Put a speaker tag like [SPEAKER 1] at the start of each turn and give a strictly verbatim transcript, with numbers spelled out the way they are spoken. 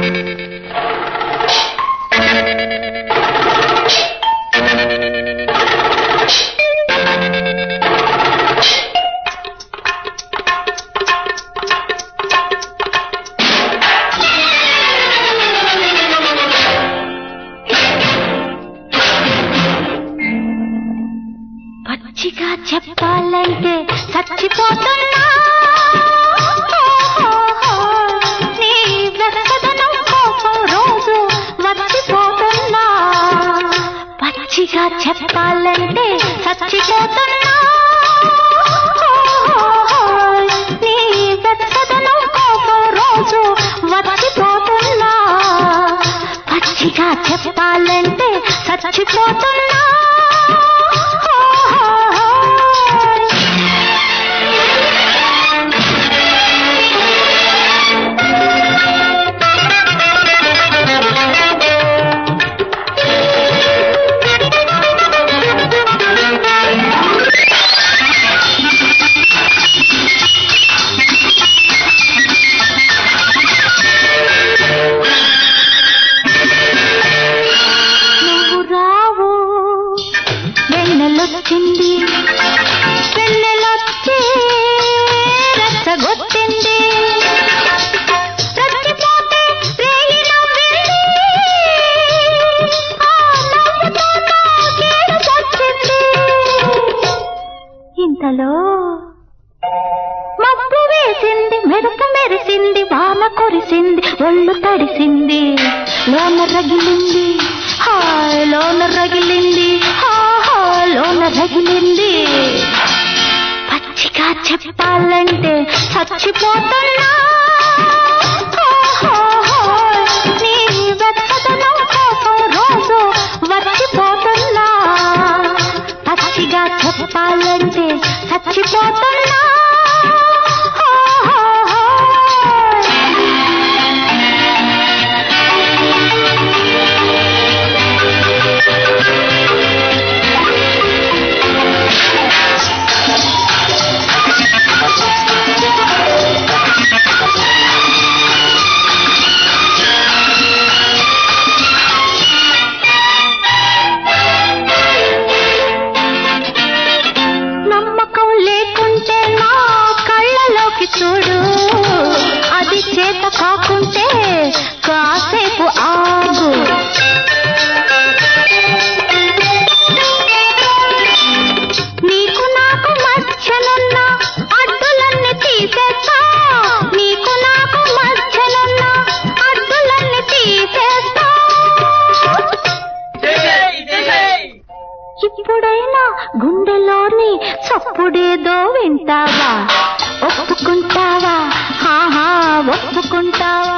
[SPEAKER 1] పచ్చిగా చెప్పాలంటే చచ్చిపోతున్నా నీ వెచ్చదనం కోసం రోజు వచ్చిపోతున్నా పచ్చిగా చెప్పాలంటే చచ్చిపోతున్నా నీ వెచ్చదనం కోసం రోజు వచ్చిపోతున్నా పచ్చిగా చెప్పాలంటే చచ్చిపోతున్నా వెన్నెలొచ్చింది వెన్నెలొచ్చి రచ్చగొట్టింది రచ్చిపోతే రేయి నవ్వింది ఆ నవ్వుతో నాకేడుపొచ్చింది ఇంతలో మబ్బు వేసింది మెరుపు మెరిసింది వాన కురిసింది ఒళ్ళు తడిసింది లోన రగిలింది హాయ్ లోన రగిలింది లోన రగిలింది పచ్చిగా చెప్పాలంటే చచ్చిపోతున్నా నీ వెచ్చదనం కోసం రోజు వచ్చిపోతున్నా పచ్చిగా చెప్పాలంటే చచ్చిపోతున్నా చూడు అది చేత కాకుంటే కాసేపు ఆగు నీకు నాకు మధ్యనున్న అడ్డులన్నీ తీసేస్తా నీకు నాకు మధ్యనున్న అడ్డులన్నీ తీసేస్తా ఇప్పుడైనా గుండెలోని చప్పుడేదో వింటావా ఒప్పుకుంటావా హాహా ఒప్పుకుంటావా